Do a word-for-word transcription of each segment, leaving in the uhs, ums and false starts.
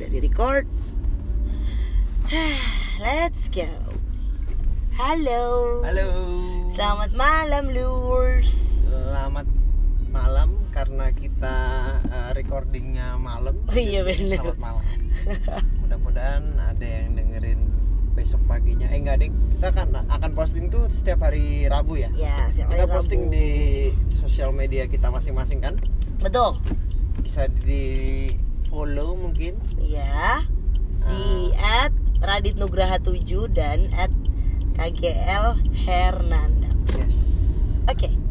Udah di-record. Let's go. Halo. Halo. Selamat malam, Lurs. Selamat malam karena kita uh, recordingnya malam. Oh iya benar. Selamat malam. Mudah-mudahan ada yang dengerin besok paginya. Eh enggak deh, kita kan akan posting tuh setiap hari Rabu ya. Ya, setiap hari kita posting Rabu. di sosial media kita masing-masing kan. Betul. Bisa di follow mungkin. Ya. Di Uh, at Radit Nugraha tujuh dan at K G L Hernanda. yes. Oke. Okay.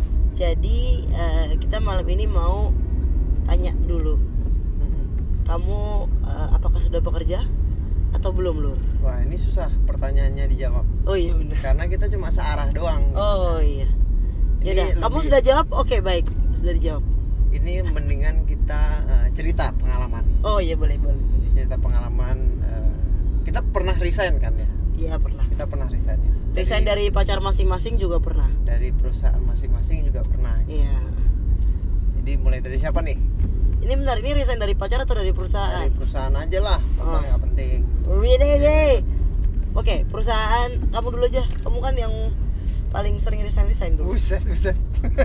Jadi uh, kita malam ini mau tanya dulu. Mm-mm. Kamu uh, apakah sudah bekerja atau belum, Lur? Wah, ini susah pertanyaannya dijawab. Oh iya benar. Karena kita cuma searah doang. Oh iya. Ini Yaudah, kamu lebih- sudah jawab? Oke, baik. Sudah dijawab. Ini mendingan kita uh, cerita pengalaman. Oh iya, boleh, boleh. Cerita pengalaman. Uh, kita pernah resign kan ya? Iya, pernah. Kita pernah resign ya. Resign dari pacar masing-masing juga pernah. dari perusahaan masing-masing juga pernah. Iya. Jadi mulai dari siapa nih? Ini benar, ini resign dari pacar atau dari perusahaan? Dari perusahaan aja lah, perusahaan Oh. nggak penting. Wede deh. Oke, perusahaan kamu dulu aja. Kamu kan yang paling sering resign resign dulu. Buset, buset.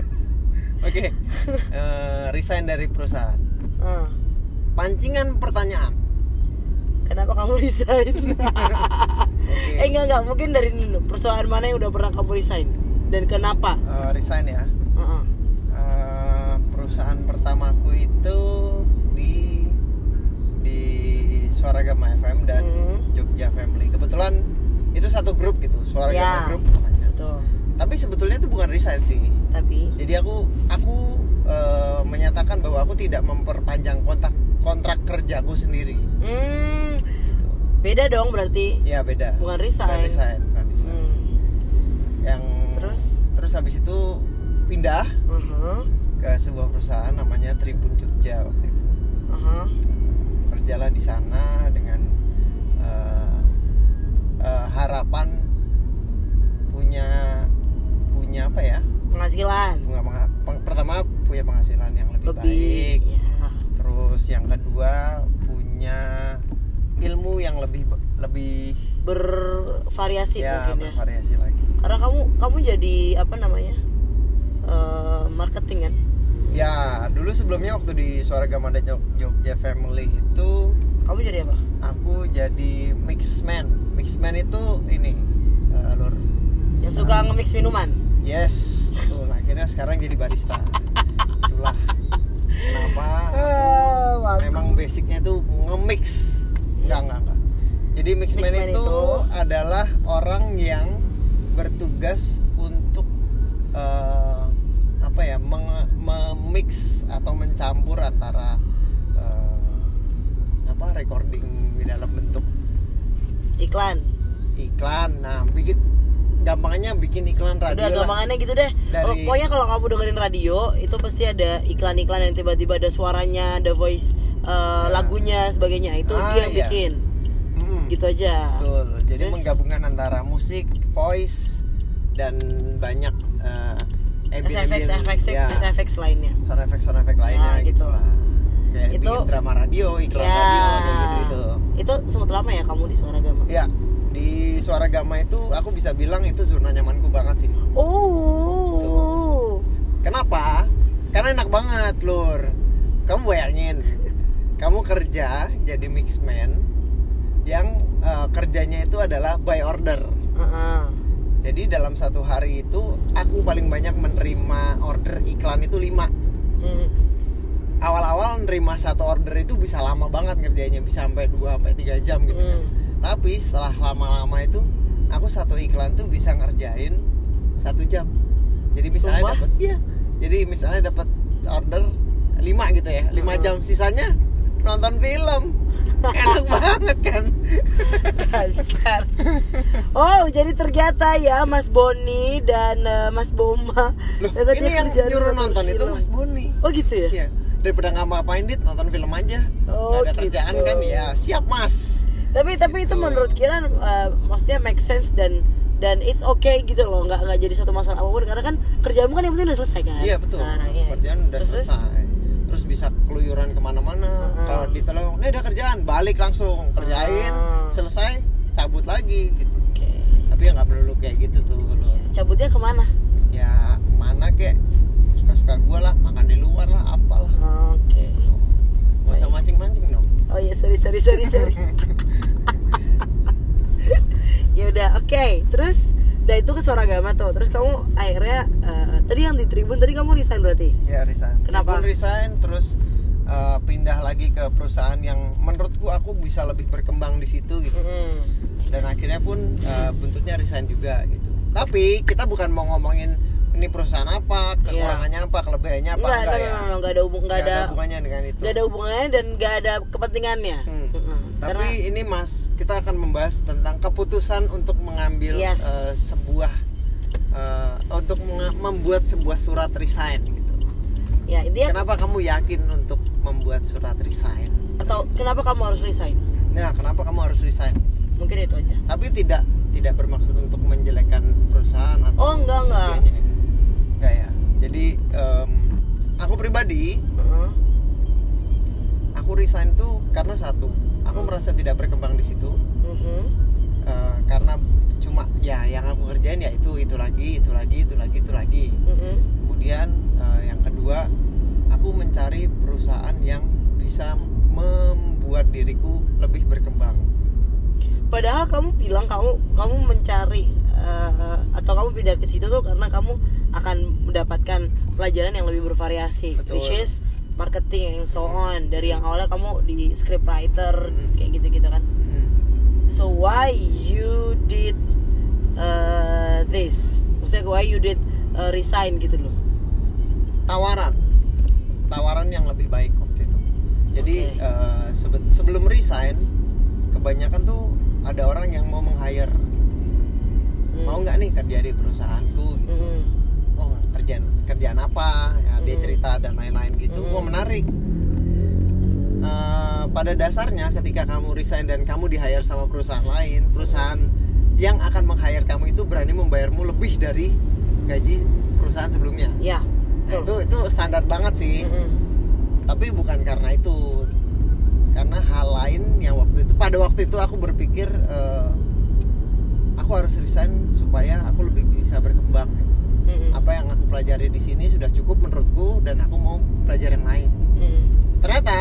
Oke, Eh, resign dari perusahaan. Ah, Pancingan pertanyaan. kenapa kamu resign? Oke. Eh enggak enggak, mungkin dari dulu. Perusahaan mana yang udah pernah kamu resign dan kenapa? Eh, resign ya. Heeh. Eh, perusahaan pertamaku itu di di Suara Gama F M dan Hmm. Jogja Family. Kebetulan itu satu grup gitu, Suara Ya. Gama Group namanya. Betul. Tapi sebetulnya itu bukan resign sih. Tapi Jadi aku aku eh, menyatakan bahwa aku tidak memperpanjang kontrak kontrak kerjaku sendiri. hmm, Gitu. beda dong berarti. Ya beda. Bukan resign. Bukan resign, bukan resign. Hmm. Yang Terus? terus habis itu pindah Uh-huh. ke sebuah perusahaan namanya Tribun Jogja waktu itu. Uh-huh. Kerjalah di sana dengan eh, eh, harapan punya punya apa ya? Penghasilan Bunga, penga- peng- pertama punya penghasilan yang lebih, lebih. baik. Ya. Terus yang kedua punya ilmu yang lebih lebih Bervariasi ya mungkin ya. bervariasi lagi. Karena kamu kamu jadi apa namanya? Eh, marketing kan? Ya dulu sebelumnya waktu di Suara Gama dan Jog- Jogja Family itu Kamu jadi apa? aku jadi mixman. Mixman itu ini uh, lur. Yang suka nge-mix minuman. Yes, betul. Akhirnya sekarang jadi barista. Itulah kenapa Ah, memang basicnya itu nge-mix. Enggak, enggak, enggak. Jadi mixman, Mixman itu, itu adalah orang yang bertugas untuk eh, apa ya, meng- memix atau mencampur antara eh, apa recording di dalam bentuk Iklan. iklan. Nah, bikin gampangnya bikin iklan radio Udah lah. gampangannya gitu deh. Dari- Kalau- Pokoknya kalau kamu dengerin radio itu pasti ada iklan-iklan yang tiba-tiba ada suaranya, ada voice eh, lagunya sebagainya. Itu Ah, dia yang iya. bikin. Mm-mm. Gitu aja. Betul. Jadi Terus- menggabungkan antara musik, voice dan banyak uh, S F X, S F X, ya, S F X lainnya. sound effect sound effect lainnya Ya, gitu. gitu lah. Kayak Itu- bikin drama radio, iklan Ya. radio kayak gitu itu. Itu sempat lama ya kamu di Suara Gama? Ya, di Suara Gama itu aku bisa bilang itu zona nyamanku banget sih. Oh. Kenapa? Karena enak banget, Lur. Kamu bayangin, kamu kerja jadi mixman yang uh, kerjanya itu adalah by order. Heeh. Jadi dalam satu hari itu aku paling banyak menerima order iklan itu lima. Hmm. Awal-awal nerima satu order itu bisa lama banget ngerjainnya, bisa sampai dua sampai tiga jam gitu. Hmm. Tapi setelah lama-lama itu aku satu iklan tuh bisa ngerjain satu jam. Jadi misalnya Sumpah? dapat iya. Jadi misalnya dapat order lima gitu ya, lima Hmm. jam, sisanya nonton film. Enak banget kan. Dasar. Oh, jadi ternyata ya Mas Boni dan uh, Mas Boma. Loh, ternyata ini dia yang kerja nyuruh di nonton itu film. Mas Boni. Oh gitu ya? Iya, daripada nggak ngapain dit, nonton film aja. Oh, Nggak ada gitu. kerjaan kan, ya siap mas. Tapi tapi itu Gitu. menurut Kiran uh, maksudnya make sense dan dan it's okay gitu loh, nggak nggak jadi satu masalah apapun karena kan kerjaanmu kan yang penting udah selesai kan. Iya betul. Nah, iya. Kerjaan udah Terus, terus? selesai. terus bisa keluyuran kemana-mana. Uh-huh. Kalau ditelepon, "Nih ada kerjaan," balik langsung kerjain, uh-huh. selesai cabut lagi gitu. Okay. Tapi ya nggak perlu kayak gitu tuh lo. Cabutnya kemana? Ya kemana kek, suka-suka gue lah, makan di luar lah, apalah. Oke. Okay. Gak usah mancing-mancing dong. Oh iya, sorry sorry sorry sorry. Ya udah, oke. Okay. Terus dan itu ke Swaragama tuh. Terus kamu akhirnya uh, tadi yang di Tribun tadi kamu resign berarti? Ya resign. Kenapa? Tribun resign terus uh, pindah lagi ke perusahaan yang menurutku aku bisa lebih berkembang di situ gitu. Mm. Dan akhirnya pun uh, buntutnya resign juga gitu. Tapi kita bukan mau ngomongin ini perusahaan apa, kekurangannya yeah. apa, kelebihannya apa, enggak, enggak, enggak ya. Enggak ada hubung, enggak ada, ada hubungannya dengan itu. Enggak ada hubungannya dan enggak ada kepentingannya. Hmm. Hmm. Tapi karena ini Mas, kita akan membahas tentang keputusan untuk mengambil yes. uh, sebuah uh, untuk meng- membuat sebuah surat resign gitu. Ya, intinya kenapa kamu yakin untuk membuat surat resign? Atau kenapa kamu harus resign? Nah, kenapa kamu harus resign? Mungkin itu aja. Tapi tidak tidak bermaksud untuk menjelekkan perusahaan atau oh enggak enggak. Enggak ya. Jadi um, aku pribadi, uh-huh. aku resign tuh karena satu, aku uh-huh. merasa tidak berkembang di situ, uh-huh. uh, karena cuma ya yang aku kerjain ya itu itu lagi itu lagi itu lagi itu lagi. Uh-huh. Kemudian uh, yang kedua, aku mencari perusahaan yang bisa membuat diriku lebih berkembang. Padahal kamu bilang kamu kamu mencari uh, atau kamu pindah ke situ tuh karena kamu akan mendapatkan pelajaran yang lebih bervariasi, betul. Which is marketing and so on. Dari yang awalnya kamu di script writer hmm. kayak gitu-gitu kan. Hmm. So why you did uh, this? Maksudnya why you did uh, resign gitu loh? Tawaran, tawaran yang lebih baik waktu itu. Jadi okay. uh, sebe- sebelum resign, kebanyakan tuh ada orang yang mau meng-hire hmm. mau nggak nih kerja di perusahaanku gitu. hmm. Oh kerjaan kerjaan apa ya, hmm. dia cerita dan lain-lain gitu. hmm. Oh menarik. Uh, pada dasarnya ketika kamu resign dan kamu di-hire sama perusahaan lain, perusahaan yang akan meng-hire kamu itu berani membayarmu lebih dari gaji perusahaan sebelumnya. Ya. Nah, itu itu standar banget sih. hmm. Tapi bukan karena itu, karena hal lain yang waktu itu pada waktu itu aku berpikir uh, aku harus resign supaya aku lebih bisa berkembang. Mm-hmm. Apa yang aku pelajari di sini sudah cukup menurutku dan aku mau belajar yang lain. Mm. Ternyata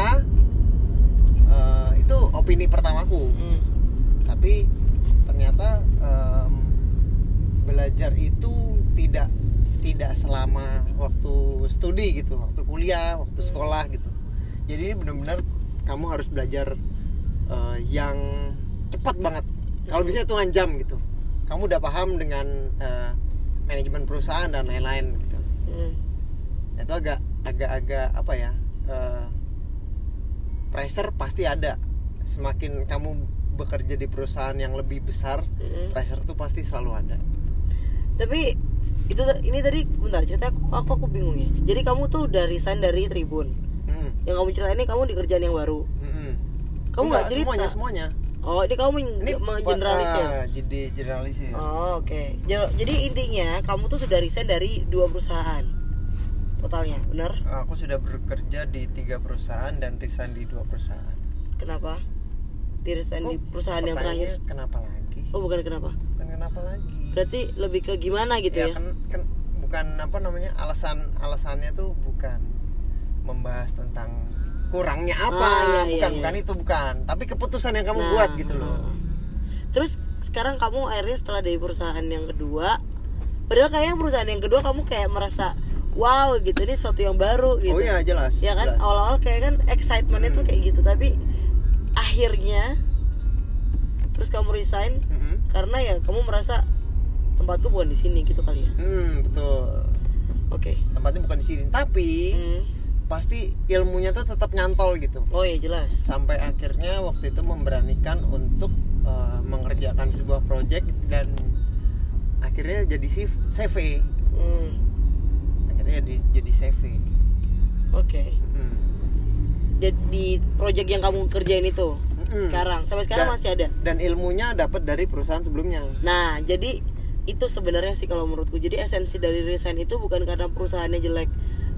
uh, itu opini pertamaku. Mm. Tapi ternyata um, belajar itu tidak tidak selama waktu studi gitu, waktu kuliah, waktu sekolah gitu. Jadi ini benar-benar kamu harus belajar uh, yang cepat banget. Kalau bisa hitungan jam gitu. Kamu udah paham dengan uh, manajemen perusahaan dan lain-lain gitu. Hmm. Itu agak agak-agak apa ya? Uh, pressure pasti ada. Semakin kamu bekerja di perusahaan yang lebih besar, hmm. pressure tuh pasti selalu ada. Tapi itu ini tadi bentar cerita aku aku, aku bingung ya. Jadi kamu tuh udah resign dari Tribun. Hmm. Yang kamu ceritain ini kamu di kerjaan yang baru. Hmm. Kamu nggak cerita semuanya semuanya. Oh ini kamu menggeneralis ya? Uh, jadi generalis ya. Oh oke. Okay. Jadi intinya kamu tuh sudah resign dari dua perusahaan totalnya, benar? Aku sudah bekerja di tiga perusahaan dan resign di dua perusahaan. Kenapa? Di resign oh, di perusahaan yang terakhir? Kenapa lagi? Oh bukan kenapa? Bukan kenapa lagi? Berarti lebih ke gimana gitu ya? Ya kan, kan bukan apa namanya alasan alasannya tuh bukan membahas tentang kurangnya apa, ah, iya, bukan iya, bukan iya. itu bukan, tapi keputusan yang kamu nah, buat gitu loh. Terus sekarang kamu akhirnya setelah dari perusahaan yang kedua, padahal kayaknya perusahaan yang kedua kamu kayak merasa wow gitu, ini sesuatu yang baru gitu. Oh iya jelas. Ya kan jelas. Awal-awal kayak kan excitementnya hmm. tuh kayak gitu, tapi akhirnya terus kamu resign hmm. karena ya kamu merasa tempatku bukan di sini gitu kali ya. Hmm betul. Oke. Okay. Tempatnya bukan di sini, tapi hmm. pasti ilmunya tuh tetap nyantol gitu. Oh iya jelas. Sampai akhirnya waktu itu memberanikan untuk uh, mengerjakan sebuah project dan akhirnya jadi C V. Hmm. Akhirnya di, jadi C V. Oke. Okay. Hmm. Di project yang kamu kerjain itu hmm. sekarang sampai sekarang dan, masih ada. Dan ilmunya dapat dari perusahaan sebelumnya. Nah jadi itu sebenarnya sih kalau menurutku. Jadi esensi dari resign itu bukan karena perusahaannya jelek,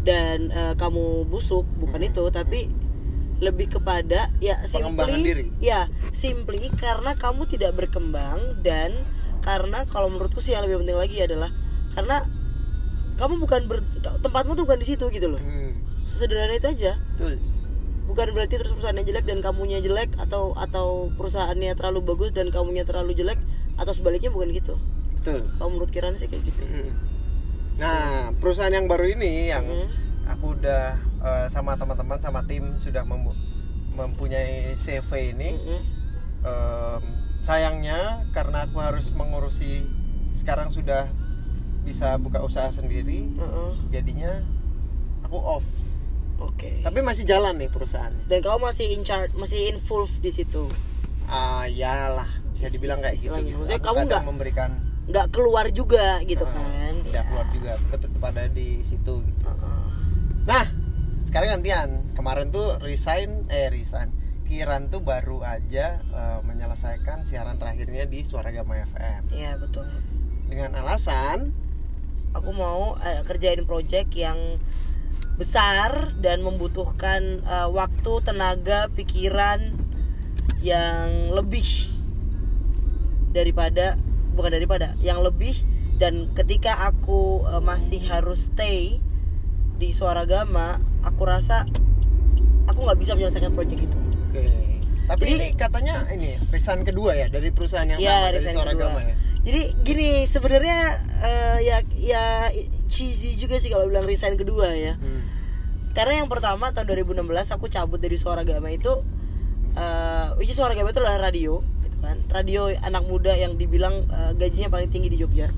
dan uh, kamu busuk, bukan hmm. itu, tapi lebih kepada ya simply ya simply karena kamu tidak berkembang, dan karena kalau menurutku sih yang lebih penting lagi adalah karena kamu bukan ber, tempatmu tuh bukan di situ gitu loh. Hmm. Sesederhana itu aja. Betul. Bukan berarti terus perusahaannya jelek dan kamunya jelek, atau atau perusahaannya terlalu bagus dan kamunya terlalu jelek, atau sebaliknya, bukan gitu. Betul. Kalau menurut Kiran sih kayak gitu. Hmm. Nah, perusahaan yang baru ini yang hmm. aku udah uh, sama teman-teman sama tim sudah mem- mempunyai C V ini. Hmm. Um, sayangnya karena aku harus mengurusi, sekarang sudah bisa buka usaha sendiri, uh-uh. jadinya aku off. Oke. Okay. Tapi masih jalan nih perusahaannya. Dan kamu masih in charge, masih involved di situ. Ah, uh, iyalah, bisa dibilang kayak gitu. Maksudnya kamu nggak memberikan, nggak keluar juga gitu uh, kan? Nggak ya. keluar juga, tetap ada di situ. Gitu. Uh-uh. Nah, sekarang gantian. Kemarin tuh resign, eh resign. Kiran tuh baru aja uh, menyelesaikan siaran terakhirnya di Suara Gama F M. Iya betul. Dengan alasan aku mau uh, kerjain project yang besar dan membutuhkan uh, waktu, tenaga, pikiran yang lebih daripada bukan daripada yang lebih, dan ketika aku uh, masih harus stay di Suara Gama, aku rasa aku nggak bisa menyelesaikan project itu. Oke. Tapi jadi, ini katanya ini resign kedua ya dari perusahaan yang ya, sama, dari Suara Gama ya. Jadi gini sebenarnya uh, ya ya cheesy juga sih kalau bilang resign kedua ya. Hmm. Karena yang pertama tahun dua ribu enam belas aku cabut dari Suara Gama itu, uh, which is Suara Gama itu adalah radio, gitu kan. Radio anak muda yang dibilang uh, gajinya paling tinggi di Jogja.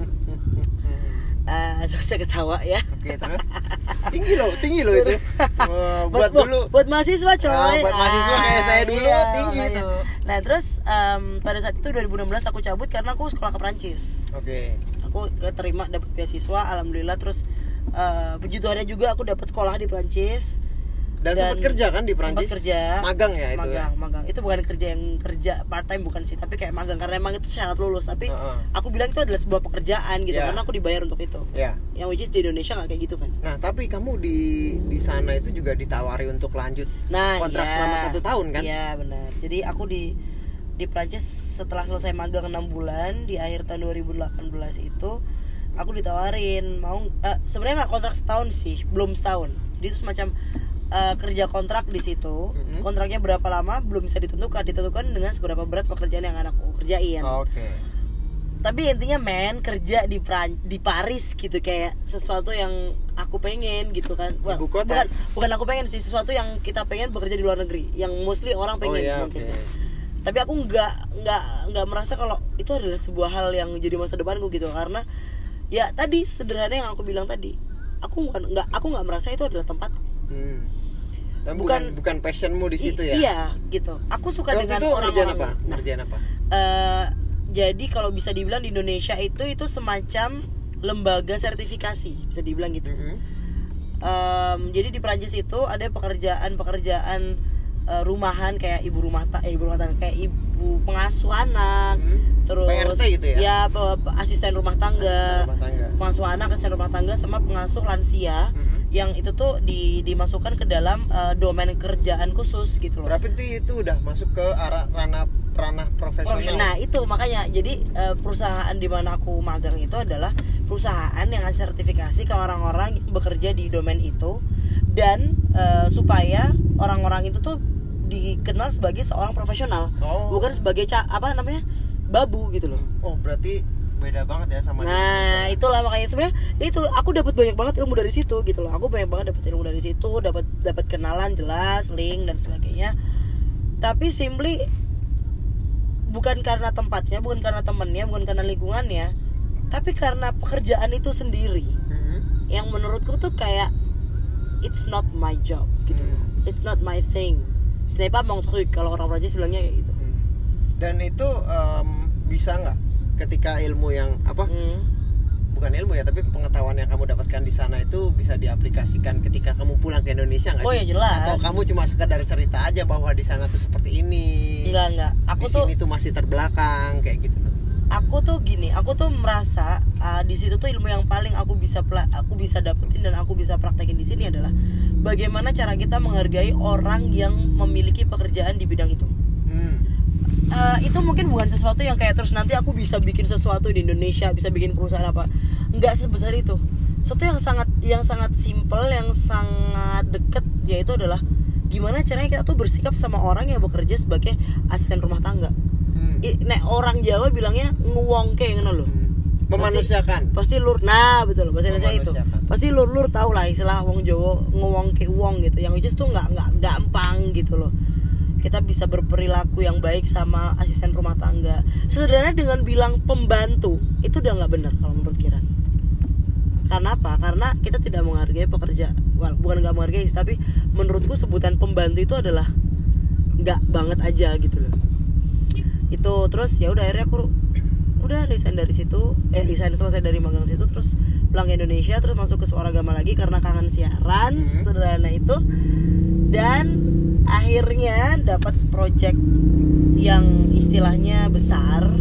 Uh, gak usah ketawa ya. Oke, terus tinggi loh, tinggi loh itu. Uh, buat, buat dulu. Buat mahasiswa coy. Uh, buat mahasiswa ah, kayak saya dulu iya, tinggi itu. Nah terus um, pada saat itu dua ribu enam belas aku cabut karena aku sekolah ke Prancis. Oke. Okay. Aku keterima dapat beasiswa, alhamdulillah. Terus uh, puji Tuhannya juga aku dapat sekolah di Prancis. Dan, dan sempat kerja kan di Prancis? Sempat kerja. Magang ya itu? Magang, ya? magang. Itu bukan kerja yang kerja part time, bukan sih, tapi kayak magang karena emang itu syarat lulus. Tapi uh-uh. aku bilang itu adalah sebuah pekerjaan gitu, yeah. karena aku dibayar untuk itu. Yeah. Yang which is di Indonesia nggak kayak gitu kan? Nah tapi kamu di di sana itu juga ditawari untuk lanjut nah, kontrak yeah. selama satu tahun kan? Iya yeah, benar. Jadi aku di di Prancis setelah selesai magang enam bulan di akhir tahun dua ribu delapan belas itu aku ditawarin mau uh, sebenarnya nggak kontrak setahun sih, belum setahun. Jadi itu semacam Uh, kerja kontrak di situ. Mm-hmm. Kontraknya berapa lama belum bisa ditentukan, ditentukan dengan seberapa berat pekerjaan yang anak aku kerjain. Oh, Oke. Okay. Tapi intinya men kerja di Pran- di Paris gitu kayak sesuatu yang aku pengen gitu kan. Well, Ibu kota. Bukan bukan aku pengen sih, sesuatu yang kita pengen bekerja di luar negeri, yang mostly orang pengen. Oh, iya, okay. Tapi aku nggak nggak nggak merasa kalau itu adalah sebuah hal yang jadi masa depanku gitu, karena ya tadi sederhana yang aku bilang tadi, aku bukan nggak aku nggak merasa itu adalah tempatku. Hmm. Dan bukan bukan passionmu di situ ya? Iya, gitu. Aku suka Waktu dengan itu orang-orang. Apa? Nah, ngerjain apa? Uh, jadi kalau bisa dibilang di Indonesia itu itu semacam lembaga sertifikasi, bisa dibilang gitu. Mm-hmm. Um, jadi di Prancis itu ada pekerjaan-pekerjaan uh, rumahan kayak ibu rumah ta- eh, ibu rumah tangga, kayak ibu pengasuh anak, mm-hmm. terus P R T gitu ya? Ya pe- pe- asisten rumah tangga, asisten rumah tangga, pengasuh anak, asisten rumah tangga, sama pengasuh lansia. Mm-hmm. Yang itu tuh di, dimasukkan ke dalam uh, domain kerjaan khusus gitu loh. Berarti itu udah masuk ke arah ranah ranah profesional. Nah itu makanya jadi uh, perusahaan di mana aku magang itu adalah perusahaan yang ngasih sertifikasi ke orang-orang yang bekerja di domain itu, dan uh, supaya orang-orang itu tuh dikenal sebagai seorang profesional, oh. bukan sebagai ca- apa namanya babu gitu loh. Oh berarti beda banget ya sama nah di itulah makanya sebenarnya itu aku dapat banyak banget ilmu dari situ gitu loh. Aku banyak banget dapat ilmu dari situ, dapat dapat kenalan jelas, link dan sebagainya. Tapi simply bukan karena tempatnya, bukan karena temennya, bukan karena lingkungannya, tapi karena pekerjaan itu sendiri. Mm-hmm. Yang menurutku tuh kayak it's not my job gitu. Mm. It's not my thing. Ce n'est pas mon truc kalau orang Prancis bilangnya kayak gitu. Mm. Dan itu um, bisa nggak ketika ilmu yang apa hmm. bukan ilmu ya tapi pengetahuan yang kamu dapatkan di sana itu bisa diaplikasikan ketika kamu pulang ke Indonesia nggak sih? Oh ya jelas. Atau kamu cuma sekedar cerita aja bahwa di sana tuh seperti ini? Enggak enggak. Aku di tuh sini tuh masih terbelakang kayak gitu tuh. aku tuh gini, aku tuh merasa uh, di situ tuh ilmu yang paling aku bisa pla- aku bisa dapetin dan aku bisa praktekin di sini adalah bagaimana cara kita menghargai orang yang memiliki pekerjaan di bidang itu. Hmm. Uh, itu mungkin bukan sesuatu yang kayak terus nanti aku bisa bikin sesuatu di Indonesia, bisa bikin perusahaan apa. Enggak sebesar itu. Sesuatu yang sangat yang sangat simple, yang sangat deket, yaitu adalah gimana caranya kita tuh bersikap sama orang yang bekerja sebagai asisten rumah tangga. Hmm. I, nek orang Jawa bilangnya nguwongke ngono lho. Hmm. Memanusiakan. Pasti, pasti lur. Nah, betul bahasa Indonesia itu. Pasti lur-lur tahu lah istilah wong Jawa nguwongke wong gitu. Yang which is tuh enggak enggak gampang gitu loh. Kita bisa berperilaku yang baik sama asisten rumah tangga. Sederhana dengan bilang pembantu itu udah enggak benar kalau menurut Kiran. Karena apa? Karena kita tidak menghargai pekerja. Well, bukan nggak menghargai, tapi menurutku sebutan pembantu itu adalah nggak banget aja gitu loh. Itu terus ya udah akhirnya aku udah resign dari situ, eh resign selesai dari magang situ, terus pulang ke Indonesia, terus masuk ke Suaragama lagi karena kangen siaran, mm-hmm. sederhana itu. Dan akhirnya dapat project yang istilahnya besar,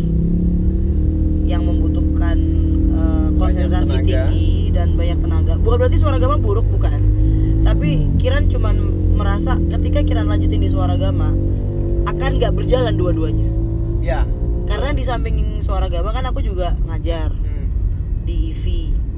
yang membutuhkan uh, konsentrasi tinggi dan banyak tenaga. Bukan berarti Suaragama buruk, bukan. Tapi Kiran cuman merasa ketika Kiran lanjutin di Suaragama akan nggak berjalan dua-duanya. Ya. Karena di samping Suaragama kan aku juga ngajar hmm. di I V,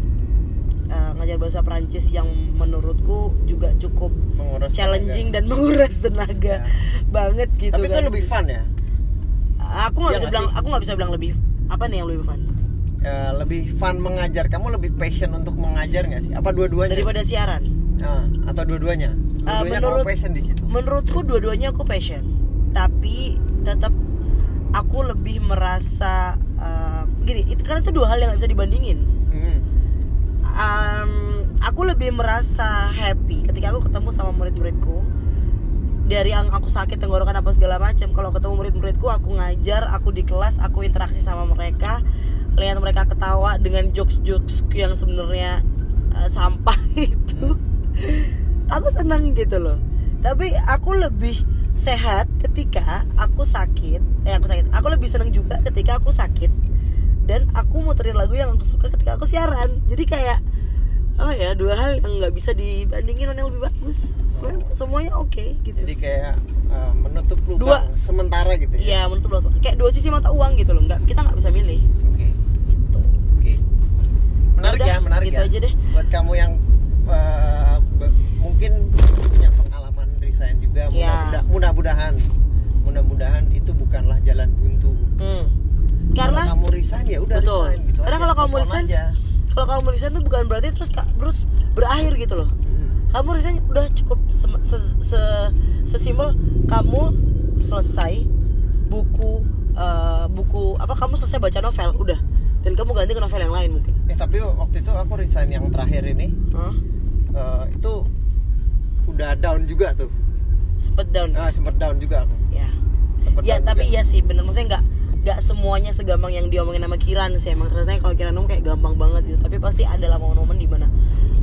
uh, ngajar bahasa Perancis yang menurutku juga cukup menguras challenging tenaga. Dan menguras tenaga ya. Banget gitu. Tapi kan. itu lebih fun ya? Aku nggak ya bisa bilang, sih? aku nggak bisa bilang lebih apa nih yang lebih fun. Ya, lebih fun mengajar. Kamu lebih passion untuk mengajar nggak sih? Apa dua-duanya? Daripada siaran? Nah, atau dua-duanya? Dua-duanya uh, menurut, kamu passion di situ? Menurutku dua-duanya aku passion. Tapi tetap aku lebih merasa uh, gini. Itu kan itu dua hal yang nggak bisa dibandingin. Hmm. Um, aku lebih merasa happy ketika aku ketemu sama murid-muridku. Dari yang aku sakit tenggorokan apa segala macam, kalau ketemu murid-muridku, aku ngajar, aku di kelas, aku interaksi sama mereka, lihat mereka ketawa dengan jokes-jokes yang sebenarnya uh, sampah itu, aku senang gitu loh. Tapi aku lebih sehat ketika aku sakit, eh aku sakit, aku lebih senang juga ketika aku sakit dan aku muterin lagu yang aku suka ketika aku siaran. Jadi kayak oh ya, dua hal yang nggak bisa dibandingin mana yang lebih bagus. Semuanya, semuanya oke okay, gitu. Jadi kayak uh, menutup lubang dua, sementara gitu ya. Iya, menutup lubang. Kayak dua sisi mata uang gitu loh. Nggak, kita nggak bisa milih. Oke. Okay. Gitu. Oke. Okay. Menarik udah, ya, menarik gitu ya. Aja deh. Buat kamu yang uh, be- mungkin punya pengalaman resign juga, mudah-mudahan, mudah-mudahan, mudah-mudahan itu bukanlah jalan buntu. Hmm. Karena kalau kamu resign ya udah resign gitu. Karena aja, kalau kamu resign aja. Kalau kamu resign tuh bukan berarti terus terus berakhir gitu loh. Hmm. Kamu resign udah cukup se- se- se- sesimpel kamu selesai buku uh, buku apa kamu selesai baca novel udah, dan kamu ganti ke novel yang lain mungkin. Eh tapi waktu itu aku resign yang terakhir ini, huh? uh, itu udah down juga tuh. Sempet down. Ah, sempet down juga aku. Ya. Sempet ya tapi juga. Iya sih bener, maksudnya nggak nggak semuanya segampang yang diomongin sama Kiran sih. Emang rasanya kalau Kiran ngomong kayak gampang banget gitu, tapi pasti ada lah momen-momen di mana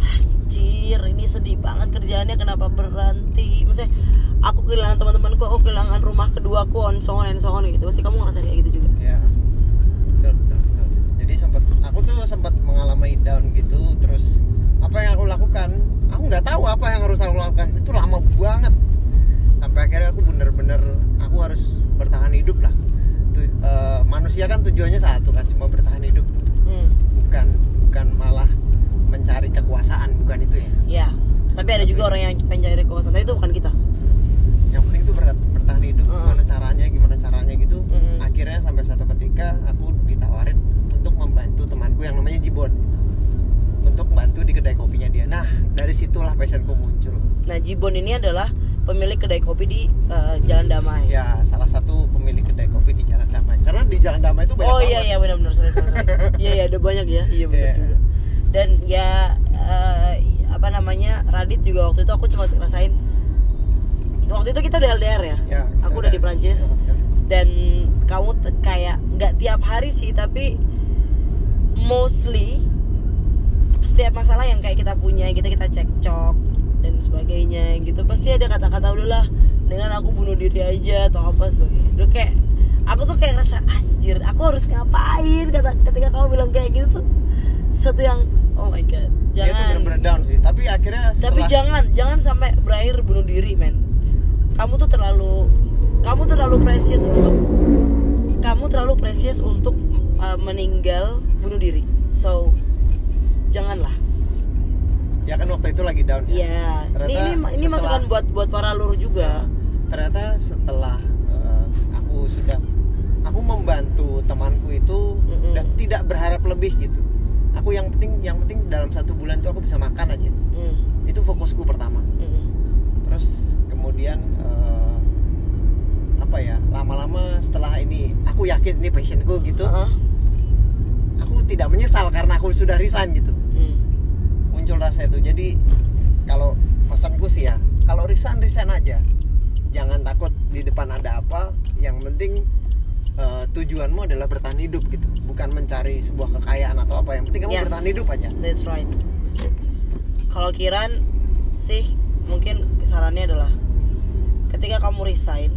anjir ini sedih banget kerjaannya, kenapa berhenti. Maksudnya aku kehilangan teman-temanku, aku kehilangan rumah keduaku, on so on and so on gitu. Pasti kamu ngerasa kayak gitu juga. Iya. Betul betul betul. Jadi sempat aku tuh sempat mengalami down gitu, terus apa yang aku lakukan? Aku nggak tahu apa yang harus aku lakukan. Itu lama banget. Sampai akhirnya aku bener-bener aku harus bertahan hidup lah. Uh, manusia kan tujuannya satu kan, cuma bertahan hidup, hmm. bukan bukan malah mencari kekuasaan, bukan itu ya. Ya, tapi ada tapi, juga orang yang mencari kekuasaan, tapi itu bukan kita. Yang penting itu ber, bertahan hidup, uh-huh. gimana caranya, gimana caranya gitu. Uh-huh. Akhirnya sampai satu ketika aku ditawarin untuk membantu temanku yang namanya Jibon, gitu. Untuk bantu di kedai kopinya dia. Nah, dari situlah passionku muncul. Nah, Jibon ini adalah pemilik kedai kopi di uh, Jalan Damai. Ya, salah satu pemilik kedai kopi di Jalan Damai. Karena di Jalan Damai itu banyak. Oh iya iya benar-benar sorry sorry. Iya iya ada banyak ya. Iya benar yeah. juga. Dan ya uh, apa namanya? Radit juga waktu itu aku cuma ngerasain. Waktu itu kita udah L D R ya. ya aku udah, udah di Prancis. Ya, dan kamu t- kayak nggak tiap hari sih, tapi mostly setiap masalah yang kayak kita punya gitu kita cekcok dan sebagainya gitu, pasti ada kata-kata udahlah dengan aku bunuh diri aja atau apa sebagainya. Udah kayak aku tuh kayak ngerasa anjir, aku harus ngapain kata ketika kamu bilang kayak gitu tuh sesuatu yang oh my god, jangan. Itu bener-bener down sih, tapi akhirnya setelah... Tapi jangan, jangan sampai berakhir bunuh diri, men. Kamu tuh terlalu, kamu terlalu precious untuk, kamu terlalu precious untuk uh, meninggal bunuh diri. So, janganlah. Ya kan waktu itu lagi down ya. Iya. Ini ini, ini setelah, masukan buat buat para lur juga. Ya, ternyata setelah uh, aku sudah, aku membantu temanku itu mm-hmm. dan tidak berharap lebih gitu. Aku yang penting yang penting dalam satu bulan tuh aku bisa makan aja. Mm. Itu fokusku pertama. Mm-hmm. Terus kemudian uh, apa ya? Lama-lama setelah ini aku yakin ini passionku gitu. Uh-huh. Aku tidak menyesal karena aku sudah resign gitu. Mm. Muncul rasa itu. Jadi kalau pesanku sih ya, kalau resign resign aja. Jangan takut di depan ada apa. Yang penting Uh, tujuanmu adalah bertahan hidup gitu, bukan mencari sebuah kekayaan atau apa. Yang penting kamu yes, bertahan hidup aja. That's right. Kalau Kiran sih mungkin sarannya adalah ketika kamu resign,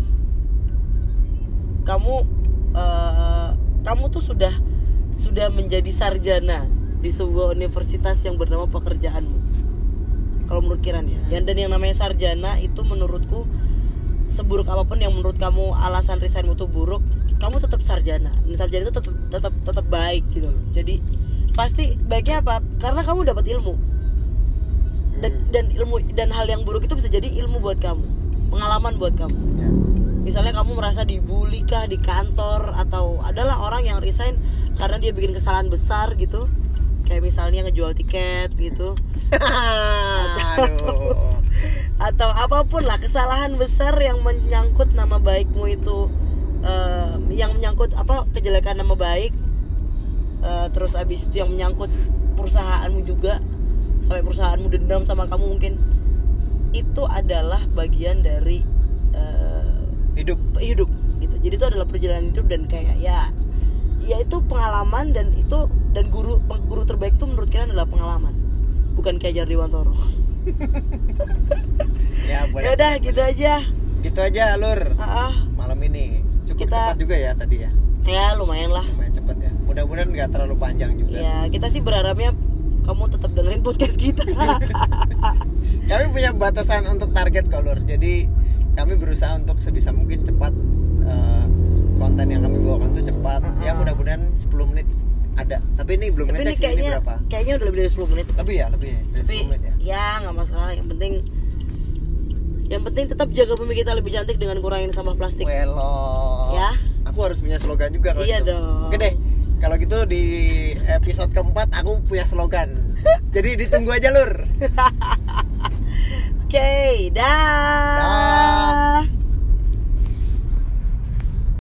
kamu uh, kamu tuh sudah sudah menjadi sarjana di sebuah universitas yang bernama pekerjaanmu. Kalau menurut Kiran ya, yang dan yang namanya sarjana itu menurutku seburuk apapun yang menurut kamu alasan resignmu itu buruk, kamu tetap sarjana. Dan sarjana itu tetap tetap tetap baik gitu loh. Jadi pasti baiknya apa? Karena kamu dapat ilmu. Dan hmm. dan ilmu dan hal yang buruk itu bisa jadi ilmu buat kamu, pengalaman buat kamu. Yeah. Misalnya kamu merasa dibully kah di kantor, atau adalah orang yang resign karena dia bikin kesalahan besar gitu. Kayak misalnya ngejual tiket gitu. atau, atau apapun lah, kesalahan besar yang menyangkut nama baikmu itu, uh, yang menyangkut apa kejelekan nama baik, uh, terus abis itu yang menyangkut perusahaanmu juga, sampai perusahaanmu dendam sama kamu mungkin. Itu adalah bagian dari uh, hidup hidup gitu. Jadi itu adalah perjalanan hidup, dan kayak ya ya itu pengalaman, dan itu dan guru guru terbaik tuh menurut kalian adalah pengalaman, bukan kayak Jardi Wantoro. Ya boleh. Ya udah gitu aja. Gitu aja Lur. Uh-uh. Malam ini cukup kita, cepat juga ya tadi ya. Ya lumayan lah. Lumayan cepat ya. Mudah-mudahan nggak terlalu panjang juga. Ya kita sih berharapnya kamu tetap dengerin podcast kita. Kami punya batasan untuk target kok Lur. Jadi kami berusaha untuk sebisa mungkin cepat, uh, konten yang kami bawakan tuh cepat. Uh-uh. Ya mudah-mudahan sepuluh menit ada. Tapi ini belum ngecek sih ini berapa. Kayaknya udah lebih dari sepuluh menit. Lebih ya, lebih dari Tapi, sepuluh menit ya. Ya nggak masalah. Yang penting yang penting tetap jaga bumi kita lebih cantik dengan kurangin sampah plastik. Welo. Ya. Aku harus punya slogan juga kalau iya gitu. Dong. Oke deh. Kalau gitu di episode keempat aku punya slogan. Jadi ditunggu aja Lur. Oke, okay, dah. Da.